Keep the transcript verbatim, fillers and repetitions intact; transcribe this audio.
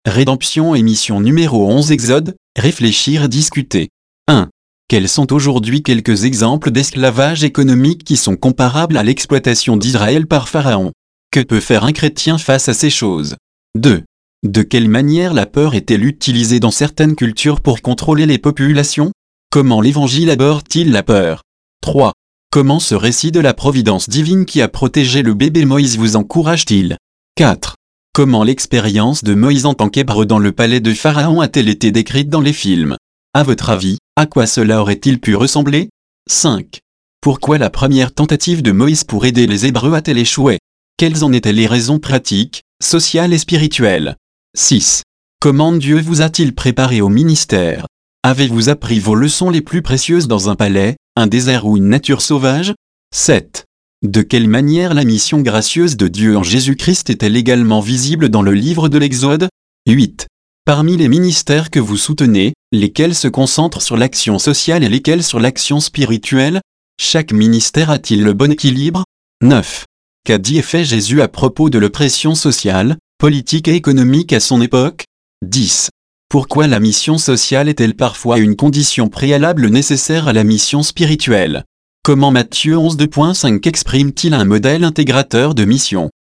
Rédemption émission numéro onze Exode, réfléchir et discuter. un. Quels sont aujourd'hui quelques exemples d'esclavage économique qui sont comparables à l'exploitation d'Israël par Pharaon? Que peut faire un chrétien face à ces choses? deux. De quelle manière la peur est-elle utilisée dans certaines cultures pour contrôler les populations? Comment l'Évangile aborde-t-il la peur? trois. Comment ce récit de la providence divine qui a protégé le bébé Moïse vous encourage-t-il? quatre. Comment l'expérience de Moïse en tant qu'hébreu dans le palais de Pharaon a-t-elle été décrite dans les films? À votre avis, à quoi cela aurait-il pu ressembler? cinq. Pourquoi la première tentative de Moïse pour aider les Hébreux a-t-elle échoué? Quelles en étaient les raisons pratiques, sociales et spirituelles? six. Comment Dieu vous a-t-il préparé au ministère? Avez-vous appris vos leçons les plus précieuses dans un palais, un désert ou une nature sauvage? sept. De quelle manière la mission gracieuse de Dieu en Jésus-Christ est-elle également visible dans le livre de l'Exode? huit. Parmi les ministères que vous soutenez, lesquels se concentrent sur l'action sociale et lesquels sur l'action spirituelle? Chaque ministère a-t-il le bon équilibre? neuf. Qu'a dit et fait Jésus à propos de l'oppression sociale, politique et économique à son époque? dix. Pourquoi la mission sociale est-elle parfois une condition préalable nécessaire à la mission spirituelle? Comment Matthieu onze deux point cinq exprime-t-il un modèle intégrateur de mission?